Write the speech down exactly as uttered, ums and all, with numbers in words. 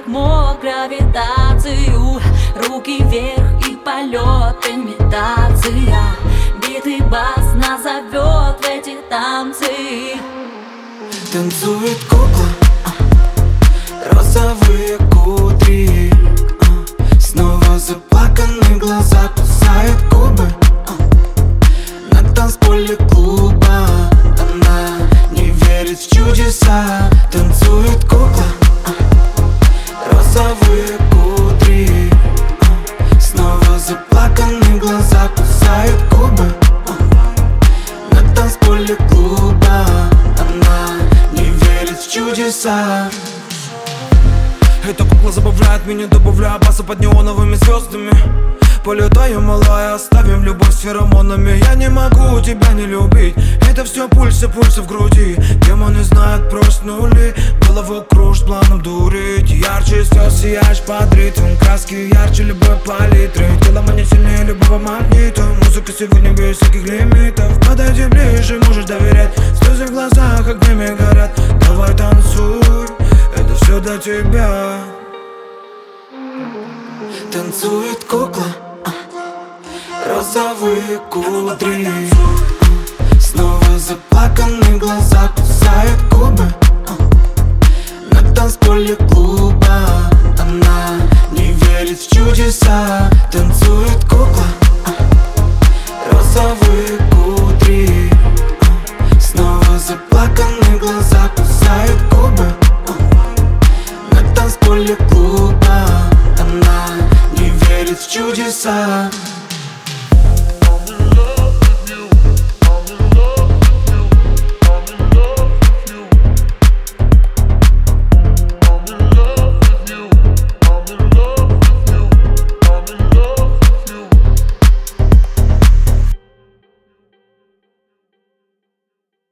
мог гравитацию. Руки вверх и полет, имитация. Битый бас нас зовет в эти танцы. Танцует кукла, розовые кудри, снова заплаканы глаза, кусает губы на танцполе клуба. Она не верит в чудеса. Танцует кукла, розовые кудри, снова заплаканы глаза, кусает губы на танцполе клуба. Она не верит в чудеса. Эта кукла забавляет меня, добавляя баса под неоновыми звездами. Полетаем, малая, оставим любовь с феромонами. Я не могу тебя не любить. Это все пульсы, пульсы в груди. Демоны знают просто нули. Голову кружит планом дурить. Ярче слез сияешь под ритм. Краски ярче любой палитры. Тело манит сильнее любого магнита. Музыка сегодня без всяких лимитов. Подойди ближе, можешь доверять. Слезы в глазах огнями горят. Давай танцуй, это все для тебя. Танцует кукла, розовые кудри, снова заплаканы глаза, кусает губы на танцполе клуба. Она не верит в чудеса. Танцует кукла, розовые кудри, снова заплаканы глаза, кусает губы на танцполе клуба. Она не верит в чудеса.